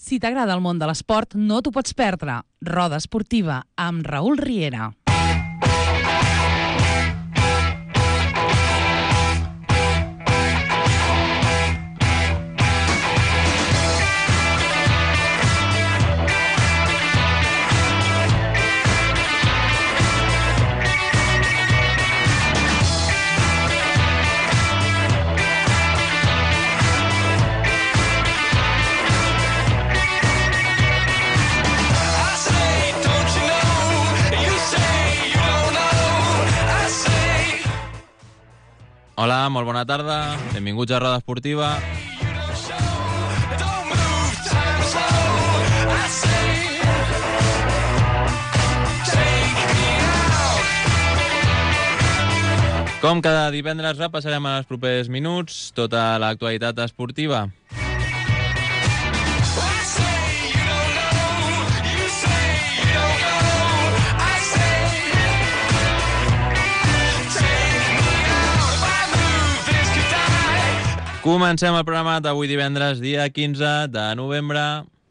Si t'agrada el món de l'esport, no t'ho pots perdre. Roda Esportiva, amb Raül Riera. Hola, molt bona tarda. Benvinguts a Roda Esportiva. Com cada divendres repassarem en els propers minuts tota l'actualitat esportiva. Comencem el programa d'avui divendres, dia 15 de novembre.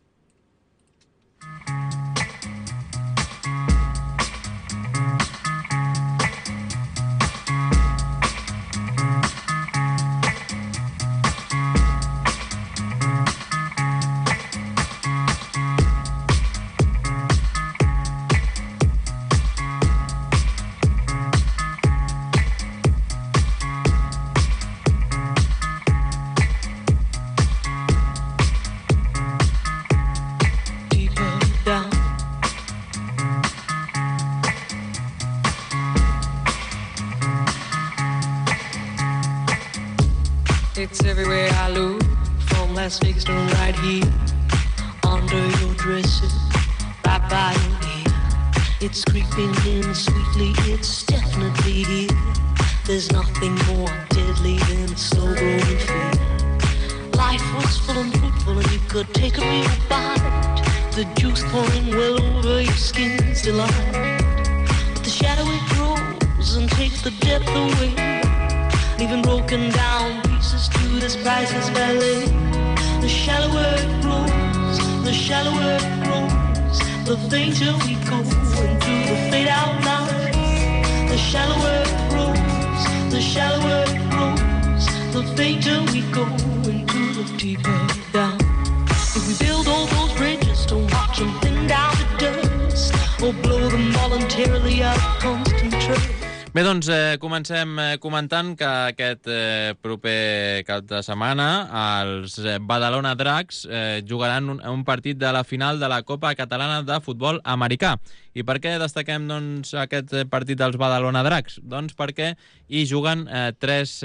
It's everywhere I look, from Las Vegas to right here, under your dresser, right by your ear. It's creeping in sweetly, it's definitely here. There's nothing more deadly than slow growing fear. Life was full and fruitful and you could take a real bite. The juice pouring well over your skin's delight. But the shadow it grows and takes the depth away, leaving broken down pieces to this priceless ballet. The shallower it grows, the shallower it grows, the fainter we go into the fade out line. The shallower it grows, the shallower it grows, the fainter we go into the deeper down. If we build all those bridges, don't watch them thin down to dust, or blow them voluntarily out of constant trust. Bé, doncs comencem comentant que aquest proper cap de setmana els Badalona Dracs jugaran un partit de la final de la Copa Catalana de Futbol Americà. I per què destaquem doncs, aquest partit dels Badalona Dracs? Doncs perquè hi juguen tres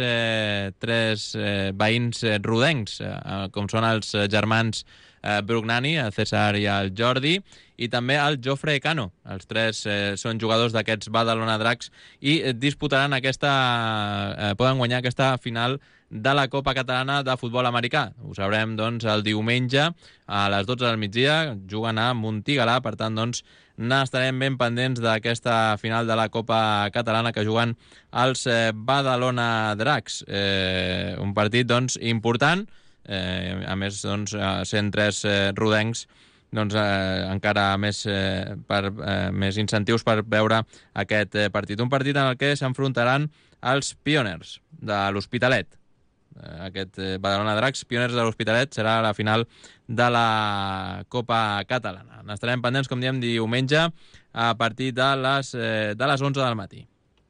veïns rodencs, com són els germans Brugnani, el César i el Jordi, i també el Jofre Cano. Els tres són jugadors d'aquests Badalona Dracs i disputaran poden guanyar aquesta final de la Copa Catalana de Futbol Americà. Ho sabrem doncs, el diumenge a les 12 del migdia. Juguen a Montigalà, per tant, doncs, n'estarem ben pendents d'aquesta final de la Copa Catalana que juguen els Badalona Dracs. Un partit doncs, important. A més, doncs, sent tres rodencs, doncs, encara més incentius per veure aquest partit. Un partit en el que s'enfrontaran els Pioners de l'Hospitalet. Aquest Badalona Dracs, Pioners de l'Hospitalet, serà la final de la Copa Catalana. N'estarem pendents, com diem, diumenge a partir de les 11 del matí.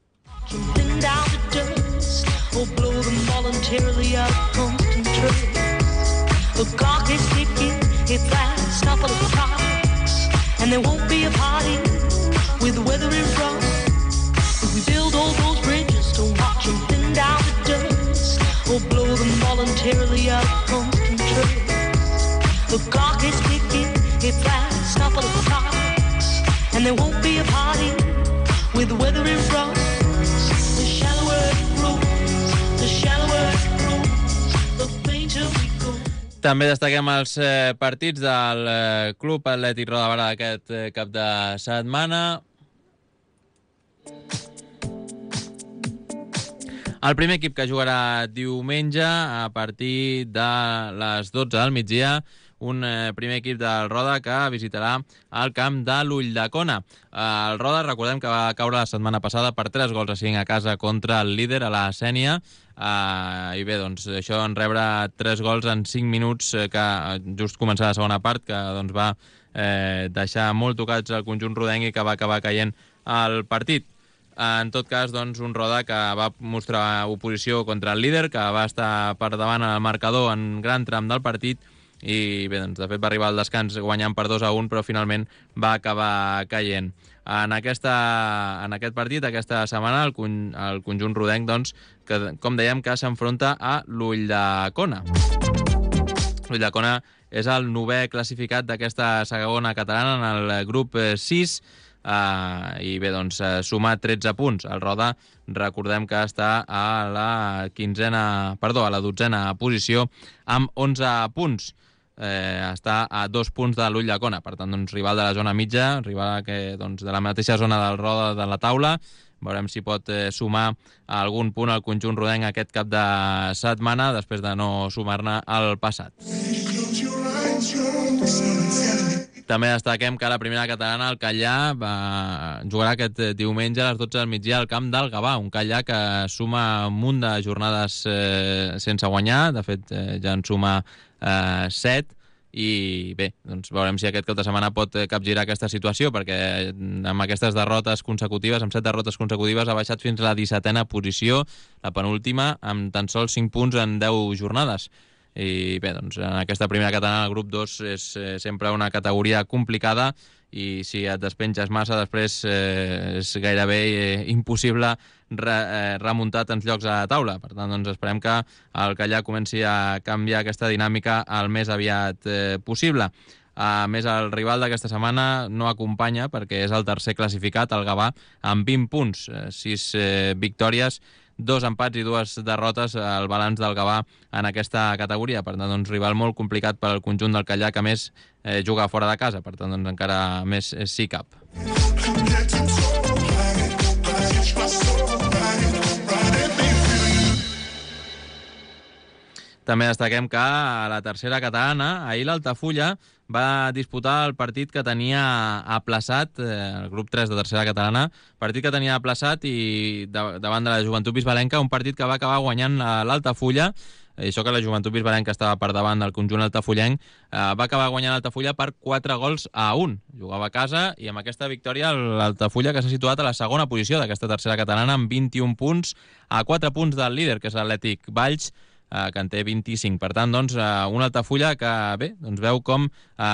The clock is ticking, it's last couple of clocks, and there won't be a party with the weather in front. If we build all those bridges, don't watch them thin down to dust, or blow them voluntarily out of constant trust. The clock is ticking, it's last couple of clocks, and there won't be a party with the weather in front. The shallower it grows, the shallower it grows, the fainter we go. També destaquem els partits del Club Atlètic Roda Barà d'aquest cap de setmana. El primer equip que jugarà diumenge a partir de les 12 del migdia un primer equip del Roda que visitarà el camp de l'Ulldecona. El Roda, recordem que va caure la setmana passada per 3-5 a casa contra el líder, a la Sénia, i bé, doncs això en rebre 3 gols en 5 minuts que just començar la segona part, que doncs va deixar molt tocats el conjunt rodenc i que va acabar caient el partit. En tot cas, doncs, un Roda que va mostrar oposició contra el líder, que va estar per davant al marcador en gran tram del partit i bé, doncs, de fet va arribar al descans guanyant per 2-1, però finalment va acabar caient. En aquest partit, aquesta setmana, el conjunt rodenc, doncs, que, com dèiem, que s'enfronta a l'Ulldecona. L'Ulldecona és el 9è classificat d'aquesta segona catalana en el grup 6, i bé, doncs, suma 13 punts. El Roda, recordem que està a la 12a posició amb 11 punts. Està a 2 punts de l'Ulldecona, per tant, doncs, rival de la zona mitja, rival que, doncs, de la mateixa zona del Roda de la taula. Veurem si pot sumar algun punt al conjunt rodenc aquest cap de setmana, després de no sumar-ne el passat. També destaquem que la primera catalana, el Callà, jugarà aquest diumenge a les 12 del migdia al camp del Gavà, un Callà que suma un munt de jornades sense guanyar, de fet ja en suma 7, i bé, doncs veurem si aquest cap de setmana pot capgirar aquesta situació, perquè amb aquestes derrotes consecutives, amb 7 derrotes consecutives, ha baixat fins a la 17a posició, la penúltima, amb tan sols 5 punts en 10 jornades. I bé, doncs en aquesta primera catalana el grup 2 és sempre una categoria complicada i si et despenges massa després és gairebé impossible remuntar tants llocs a la taula. Per tant, doncs esperem que el Callà comenci a canviar aquesta dinàmica el més aviat possible. A més, el rival d'aquesta setmana no acompanya perquè és el tercer classificat, el Gavà, amb 20 punts, 6 victòries, 2 empats i 2 derrotes al balanç del Gavà en aquesta categoria. Per tant, doncs, rival molt complicat per al conjunt del Callà, que a més juga fora de casa. Per tant, doncs, encara més sí cap. També destaquem que a la tercera catalana, ahir l'Altafulla va disputar el partit que tenia aplaçat, el grup 3 de tercera catalana, partit que tenia aplaçat i davant de la Joventut Bisbalenca, un partit que va acabar guanyant l'Altafulla. Això que la Joventut Bisbalenca estava per davant del conjunt altafullenc, va acabar guanyant l'Altafulla per 4-1. Jugava a casa i amb aquesta victòria l'Altafulla, que s'ha situat a la segona posició d'aquesta tercera catalana amb 21 punts, a 4 punts del líder, que és l'Atlètic Valls, que en té 25. Per tant, doncs, un Altafulla que bé, doncs veu com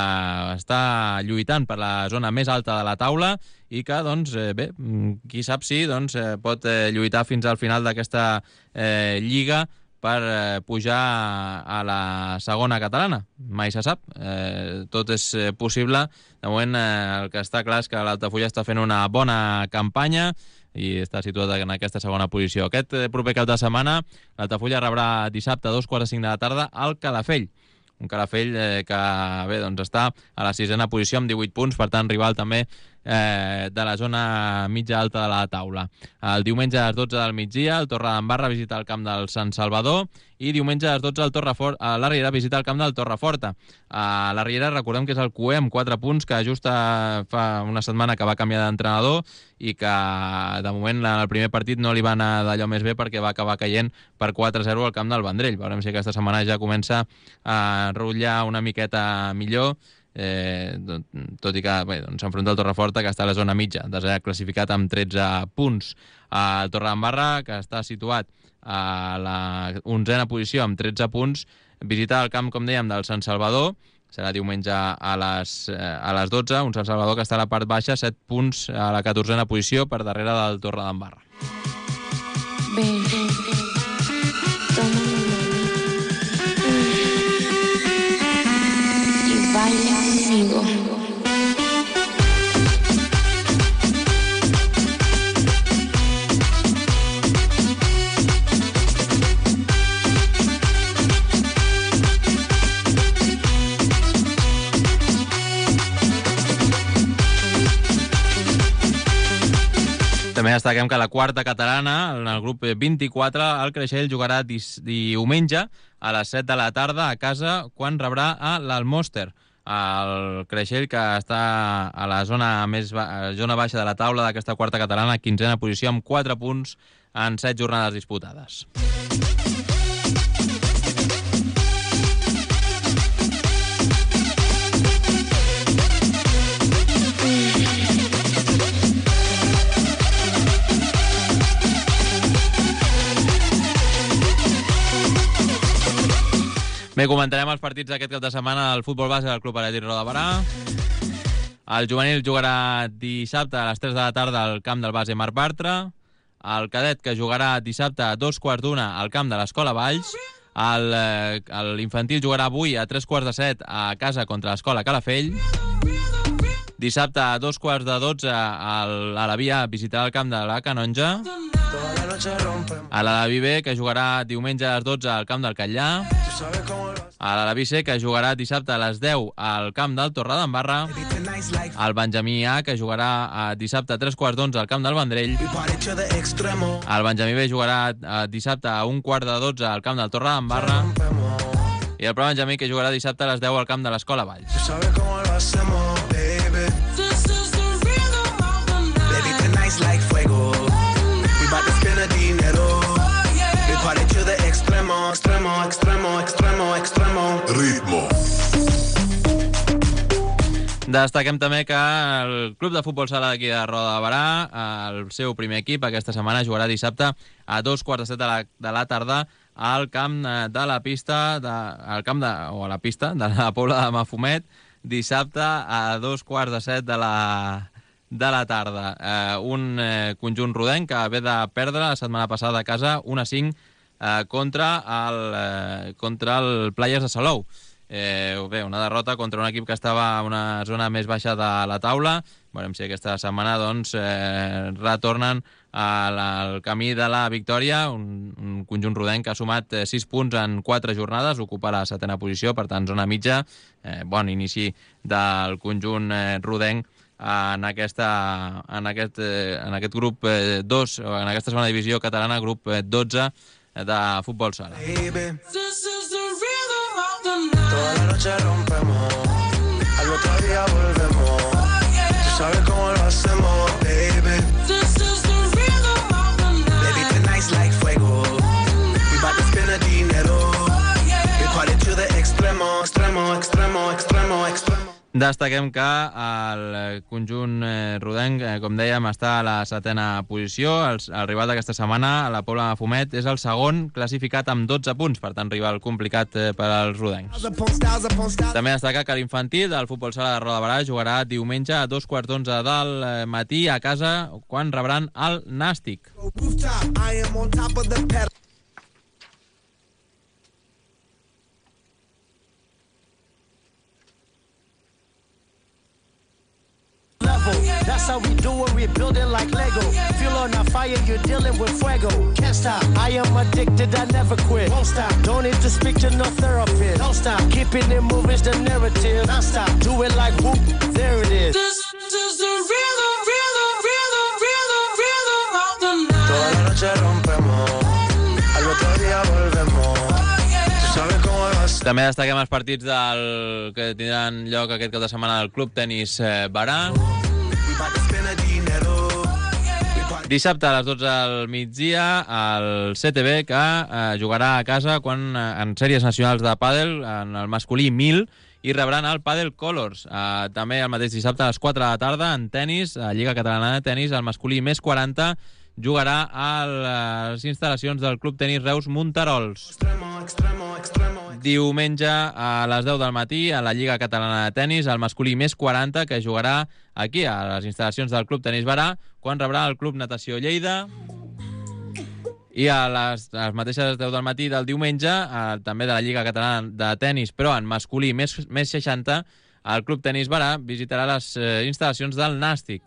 està lluitant per la zona més alta de la taula i que, doncs, bé, qui sap si doncs, pot lluitar fins al final d'aquesta lliga per pujar a la segona catalana. Mai se sap, tot és possible. De moment el que està clar és que l'Altafulla està fent una bona campanya i està situat en aquesta segona posició. Aquest proper cap de setmana l'Altafulla rebrà dissabte a 2:45 de la tarda al Calafell. Un Calafell que bé, doncs està a la 6a posició amb 18 punts, per tant rival també de la zona mitja alta de la taula. El diumenge a les 12 del migdia el Torredembarra visita el camp del Sant Salvador i diumenge a les 12 la Riera visita el camp del Torreforta. La Riera, recordem que és el QE amb 4 punts, que just fa una setmana que va canviar d'entrenador i que de moment en el primer partit no li va anar d'allò més bé perquè va acabar caient per 4-0 al camp del Vendrell. Veurem si aquesta setmana ja comença a rotllar una miqueta millor, tot i que bé, doncs, s'enfronta al Torreforta, que està a la zona mitja, desè classificat amb 13 punts. El Torredembarra, que està situat a la 11a posició amb 13 punts, visita el camp, com dèiem, del Sant Salvador. Serà diumenge a les 12, un Sant Salvador que està a la part baixa, 7 punts a la 14a posició per darrere del Torredembarra. Baila conmigo. També destaquem que la quarta catalana, en el grup 24, el Creixell jugarà diumenge a les 7 de la tarda a casa quan rebrà a l'Almòster. El Creixell, que està a la zona baixa de la taula d'aquesta quarta catalana, 15a posició amb 4 punts en 7 jornades disputades. Bé, comentarem els partits d'aquest cap de setmana del futbol base del Club Atlètic Roda de Berà. El juvenil jugarà dissabte a les 3 de la tarda al camp del base Marc Bartra. El cadet, que jugarà dissabte a 2:15 al camp de l'Escola Valls. L'infantil jugarà avui a 3:15 a casa contra l'Escola Calafell. Dissabte a 2:15 a la Via visitarà el camp de la Canonja. A l'Alaví B, que jugarà diumenge a les 12 al camp del Catllà. A l'Alaví C, que jugarà dissabte a les 10 al camp del Torredembarra. El Benjamí A, que jugarà dissabte a 3:15 al camp del Vendrell. El Benjamí B jugarà dissabte a 11:45 al camp del Torredembarra. I el Benjamí, que jugarà dissabte a les 10 al camp de l'Escola Valls. Ritmo. Destaquem també que el Club de Futbol Sala d'aquí de Roda de Berà, el seu primer equip, aquesta setmana jugarà dissabte a 2:15 de la tarda al camp de la pista, a la pista de la Pobla de Mafumet, dissabte a 2:15 de la tarda. Un conjunt rodenc que ve de perdre la setmana passada a casa 1-5 contra el Players de Salou. Bé, una derrota contra un equip que estava a una zona més baixa de la taula. Veurem si aquesta setmana doncs, retornen al camí de la victòria. Un conjunt rodenc que ha sumat 6 punts en 4 jornades, ocupa la 7a posició, per tant, zona mitja. Bon inici del conjunt rodenc en aquest grup 2, en aquesta segona divisió catalana, grup 12 de futbol sala. Toda la noche rompemos, al otro día volvemos. Tú sabes cómo lo hacemos, baby. Baby, tonight's like fuego. We bout to spend the dinero. We party to the extremo, extremo, extremo, extremo, extremo. Destaquem que el conjunt rodenc, com dèiem, està a la 7a posició. El rival d'aquesta setmana, a la Pobla de Mafumet, és el segon classificat amb 12 punts, per tant, rival complicat per als rodencs. També destaca que l'infantil del futbol sala de Roda de Berà jugarà diumenge a 2:15 del matí a casa quan rebran el Nàstic. That's how we do it, we build it like Lego. Feel on a fire, you're dealing with fuego. Can't stop, I am addicted, I never quit. Won't stop, don't need to speak to no therapist. Don't stop, keeping it moving's the narrative. Don't stop, do it like whoop, there it is. This is the rhythm, rhythm, rhythm, rhythm, rhythm of the night. Toda la noche rompemos, al otro día volvemos. Tú sabes cómo lo hacemos. També destaquem els partits que tindran lloc aquest cap de setmana del Club Tenis Berà. Dissabte a les 12 del migdia, el CTB, que jugarà a casa en sèries nacionals de pàdel, en el masculí 1000, i rebran el Padel Colors. També el mateix dissabte a les 4 de la tarda, en tenis, a Lliga Catalana de Tenis, el masculí més 40 jugarà a les instal·lacions del Club Tenis Reus Monterols. Diumenge a les 10 del matí, a la Lliga Catalana de Tenis, el masculí més 40, que jugarà aquí, a les instal·lacions del Club Tenis Berà, quan rebrà el Club Natació Lleida. I a les mateixes 10 del matí del diumenge, també de la Lliga Catalana de Tenis, però en masculí més 60, el Club Tenis Berà visitarà les instal·lacions del Nàstic.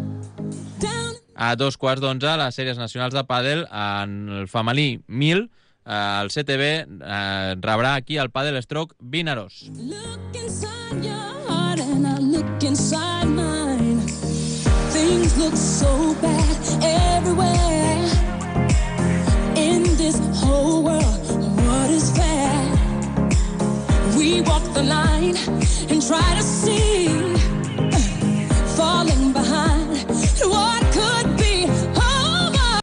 A 2:15, les sèries nacionals de pàdel, en el femení 1000, el CTB rebrà aquí el Padel Stroke Vinaròs. Look inside your heart and I look inside mine. Things look so bad. everywhere. In this whole world, what is fair? We walk the line and try to see, falling behind what could be. Oh my.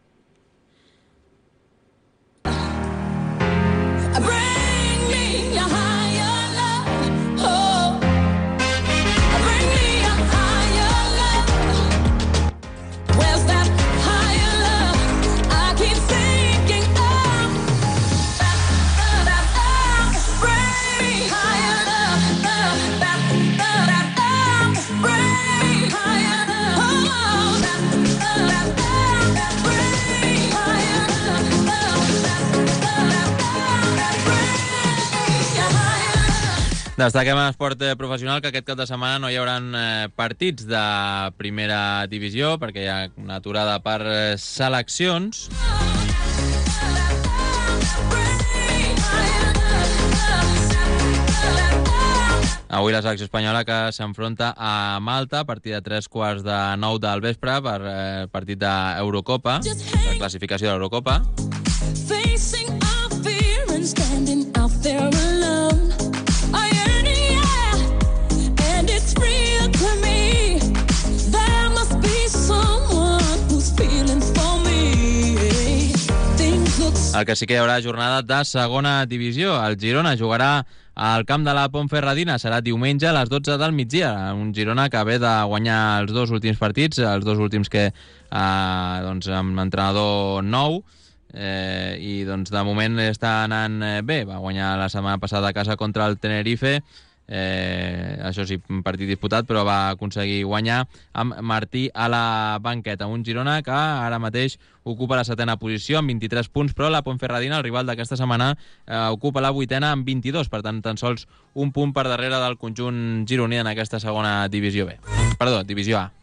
Bring me a higher love. Oh, bring me a higher love. Where's that higher love? I keep thinking of. Bring me higher love. Bring me higher love. Oh, bring me higher love. Bring me higher love. Destaquem en esport professional que aquest cap de setmana no hi haurà partits de primera divisió perquè hi ha una aturada per seleccions. Avui la selecció espanyola que s'enfronta a Malta a partir de 3:15 del vespre per partit d'Eurocopa, la classificació de l'Eurocopa. Facing our fear and standing out there alone. I yearn, yeah, and it's real to me. There must be someone who's feeling for me. Things look so. El que sí que hi haurà jornada de segona divisió. El Girona jugarà al camp de la Ponferradina. Serà diumenge a les 12 del migdia. Un Girona que ve de guanyar els dos últims partits, els dos últims que doncs, amb entrenador nou, i doncs, de moment està anant bé. Va guanyar la setmana passada a casa contra el Tenerife, això sí, un partit disputat, però va aconseguir guanyar amb Martí a la banqueta. Un Girona que ara mateix ocupa la 7ª posició amb 23 punts, però la Ponferradina, el rival d'aquesta setmana, ocupa la 8ª amb 22, per tant, tan sols un punt per darrere del conjunt gironí en aquesta segona divisió B. Perdó, divisió A.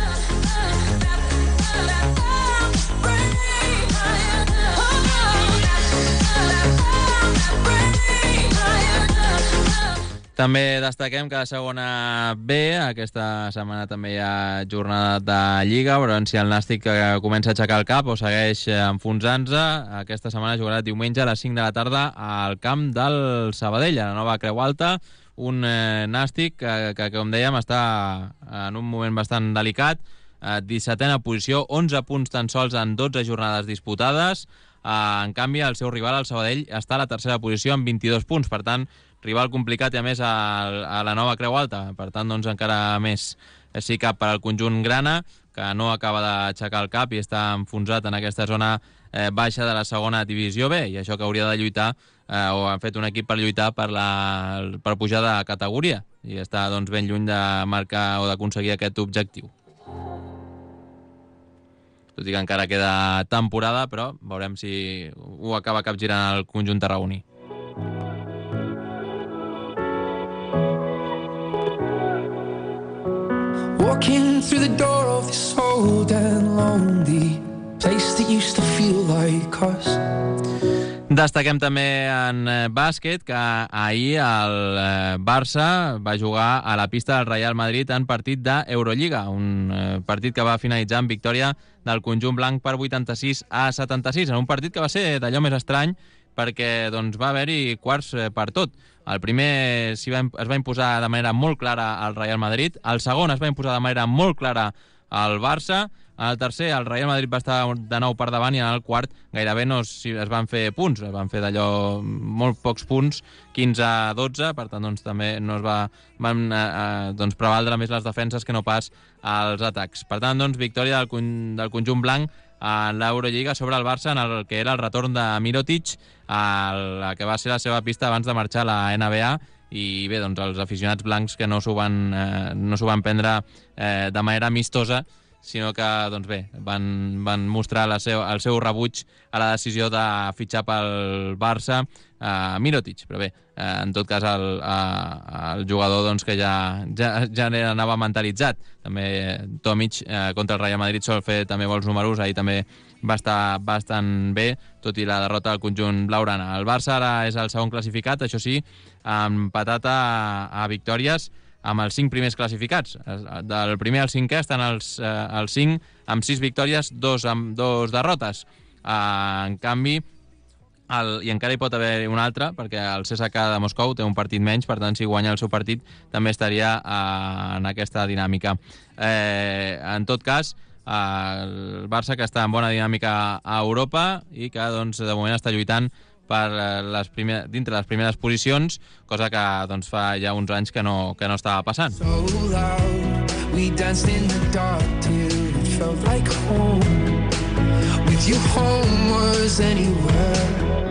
També destaquem que a segona B, aquesta setmana també hi ha jornada de Lliga, veurem si el Nàstic comença a aixecar el cap o segueix enfonsant-se. Aquesta setmana jugarà diumenge a les 5 de la tarda al camp del Sabadell, a la nova Creu Alta, un Nàstic que, com dèiem, està en un moment bastant delicat, 17ª posició, 11 punts tan sols en 12 jornades disputades. En canvi, el seu rival, el Sabadell, està a la 3ª posició amb 22 punts, per tant, rival complicat i a més a la nova Creu Alta, per tant doncs encara més sí cap per al conjunt grana, que no acaba d'aixecar el cap i està enfonsat en aquesta zona baixa de la segona divisió B, i això que hauria de lluitar, o han fet un equip per lluitar per pujar de categoria, i està doncs ben lluny de marcar o d'aconseguir aquest objectiu. Tot i que encara queda temporada, però veurem si ho acaba capgirant el conjunt tarragoní. Walking through the door of this old and lonely place that used to feel like us. Destaquem també en bàsquet que ahir el Barça va jugar a la pista del Real Madrid en partit d'Eurolliga, un partit que va finalitzar amb victòria del conjunt blanc per 86-76, en un partit que va ser d'allò més estrany perquè doncs, va haver-hi quarts per tot. El primer es va imposar de manera molt clara al Real Madrid, el segon es va imposar de manera molt clara al Barça, el tercer el Real Madrid va estar de nou per davant i en el quart gairebé no es van fer punts, es van fer d'allò molt pocs punts, 15-12, per tant doncs, també no van prevaldre més les defenses que no pas els atacs. Per tant, doncs, victòria del conjunt blanc en l'Eurolliga sobre el Barça en el que era el retorn de Mirotic, la que va ser la seva pista abans de marxar a la NBA, i bé, doncs els aficionats blancs que no s'ho van prendre de manera amistosa, sinó que doncs bé, van mostrar el seu rebuig a la decisió de fitxar pel Barça Mirotic, però bé, en tot cas el jugador doncs, que ja anava mentalitzat. També Tomic contra el Real Madrid sol fer també bons números, ahir també va estar bastant bé, tot i la derrota del conjunt blaugrana. El Barça ara és el segon classificat, això sí, empatat a victòries amb els 5 primers classificats. Del primer al 5è estan els 5 amb 6 victòries, 2 amb 2 derrotes. En canvi, i encara hi pot haver un altre, perquè el CSKA de Moscou té un partit menys, per tant, si guanya el seu partit, també estaria en aquesta dinàmica. En tot cas, el Barça, que està en bona dinàmica a Europa i que, doncs, de moment està lluitant per dintre les primeres posicions, cosa que doncs, fa ja uns anys que no estava passant. So loud, we danced in the dark till it felt like home. With you home was anywhere.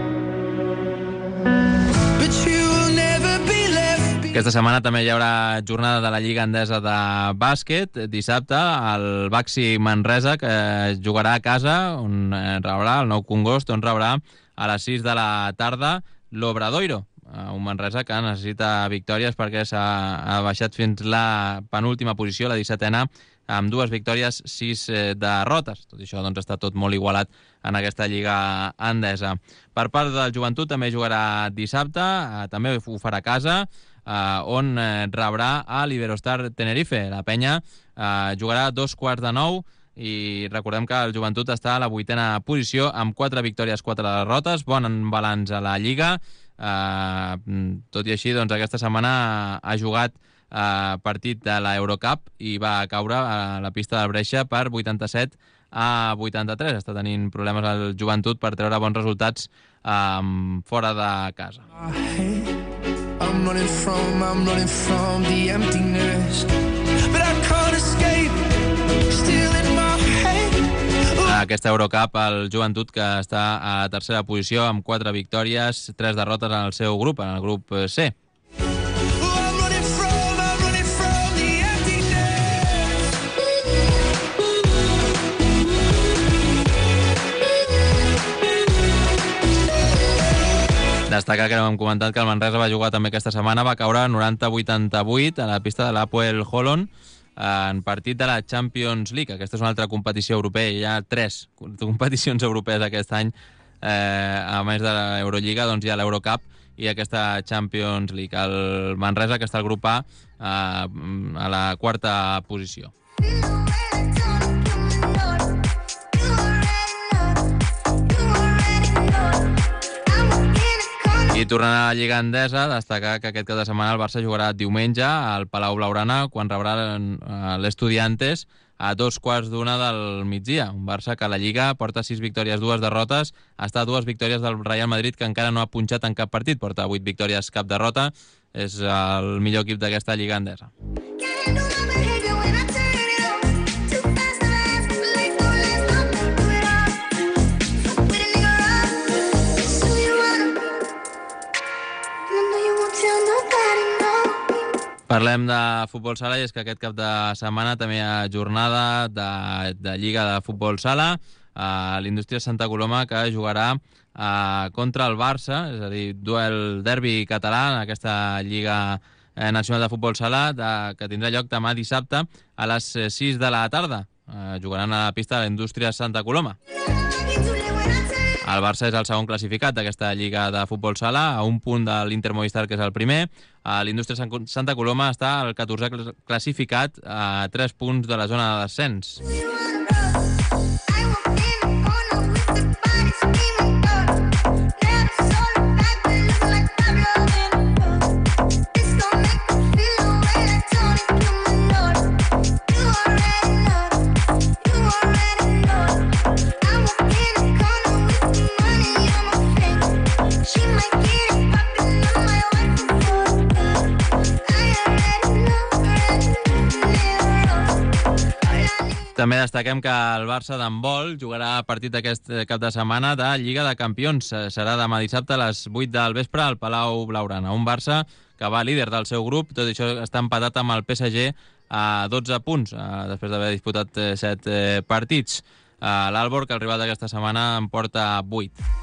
But you will never be left behind. Aquesta setmana també hi haurà jornada de la Lliga Endesa de bàsquet. Dissabte, el Baxi Manresa, que jugarà a casa, on rebrà el Nou Congost, on rebrà a les 6 de la tarda l'Obradoiro, un Manresa que necessita victòries perquè s'ha baixat fins la penúltima posició, la 17a, amb 2 victòries, 6 derrotes. Tot això doncs, està tot molt igualat en aquesta Lliga Endesa. Per part del Joventut també jugarà dissabte, també ho farà a casa, on rebrà a l'Iberostar Tenerife. La penya jugarà a 8:45 i recordem que el Joventut està a la 8a posició amb 4 victòries, 4 derrotes, bon balanç a la Lliga. Tot i així, doncs, aquesta setmana ha jugat partit de l'Eurocup i va caure a la pista del Brescia per 87-83. Està tenint problemes al Joventut per treure bons resultats fora de casa. I'm running from the emptiness, but I can't escape, still in my head. Aquesta Eurocup, el Joventut, que està a la tercera posició amb 4 victòries, 3 derrotes en el seu grup, en el grup C. I'm running from the emptiness. Destacar que hem comentat que el Manresa va jugar també aquesta setmana, va caure 90-88 a la pista de l'Hapoel Holon en partit de la Champions League. Aquesta és una altra competició europea. Hi ha 3 competicions europees aquest any. A més de l'Eurolliga, doncs hi ha l'Eurocup i aquesta Champions League. El Manresa, que està al grup A, a la 4a posició. I tornant a la Lliga Endesa, destacar que aquest cap de setmana el Barça jugarà diumenge al Palau Blaugrana, quan rebrà l'Estudiantes a 2:15 del migdia. Un Barça que a la Lliga porta 6 victòries, 2 derrotes, està a 2 victòries del Real Madrid, que encara no ha punxat en cap partit, porta 8 victòries, cap derrota. És el millor equip d'aquesta Lliga Endesa. Parlem de futbol sala, i és que aquest cap de setmana també hi ha jornada de Lliga de Futbol Sala. L'Indústria Santa Coloma, que jugarà contra el Barça, és a dir, duel derbi català en aquesta Lliga Nacional de Futbol Sala, que tindrà lloc demà dissabte a les 6 de la tarda. Jugaran a la pista de l'Indústria Santa Coloma. El Barça és el segon classificat d'aquesta Lliga de Futbol Sala, a un punt de l'Inter Movistar, que és el primer. L'Indústria Santa Coloma està al 14è classificat, a 3 punts de la zona de descens. També destaquem que el Barça d'handbol jugarà partit aquest cap de setmana de Lliga de Campions. Serà demà dissabte a les 8 del vespre al Palau Blaugrana. Un Barça que va líder del seu grup, tot això està empatat amb el PSG a 12 punts, després d'haver disputat 7 partits. L'Aalborg, el rival d'aquesta setmana, en porta 8.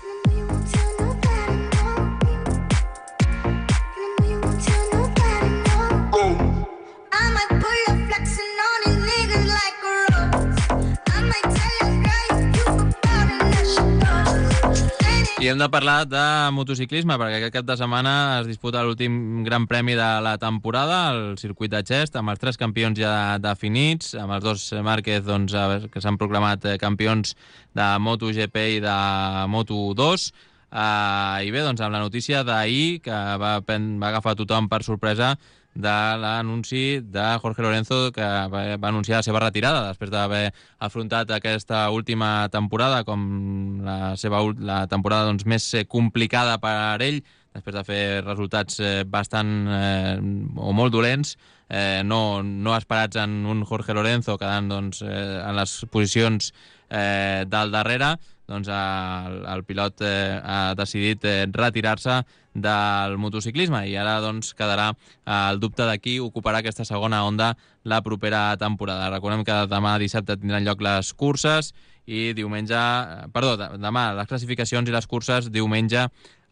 I hem de parlar de motociclisme, perquè aquest cap de setmana es disputa l'últim gran premi de la temporada, el circuit de Xest, amb els 3 campions ja definits, amb els 2 Márquez doncs, que s'han proclamat campions de MotoGP i de Moto2. I bé, doncs, amb la notícia d'ahir, que va agafar tothom per sorpresa, de l'anunci de Jorge Lorenzo, que va anunciar la seva retirada després d'haver afrontat aquesta última temporada com la temporada doncs, més complicada per a ell, després de fer resultats bastant o molt dolents, no esperats en un Jorge Lorenzo, quedant doncs, en les posicions del darrere. Doncs el pilot ha decidit retirar-se del motociclisme i ara doncs, quedarà el dubte de qui ocuparà aquesta segona onda la propera temporada. Recordem que demà dissabte tindran lloc les curses i demà les classificacions i les curses, diumenge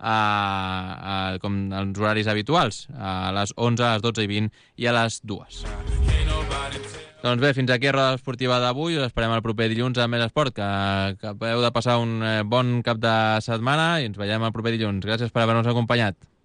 com els horaris habituals, a les 11, a les 12 i 20 i a les 2. Doncs bé, fins aquí a Roda Esportiva d'avui. Us esperem el proper dilluns a Més Esport, que heu de passar un bon cap de setmana i ens veiem el proper dilluns. Gràcies per haver-nos acompanyat.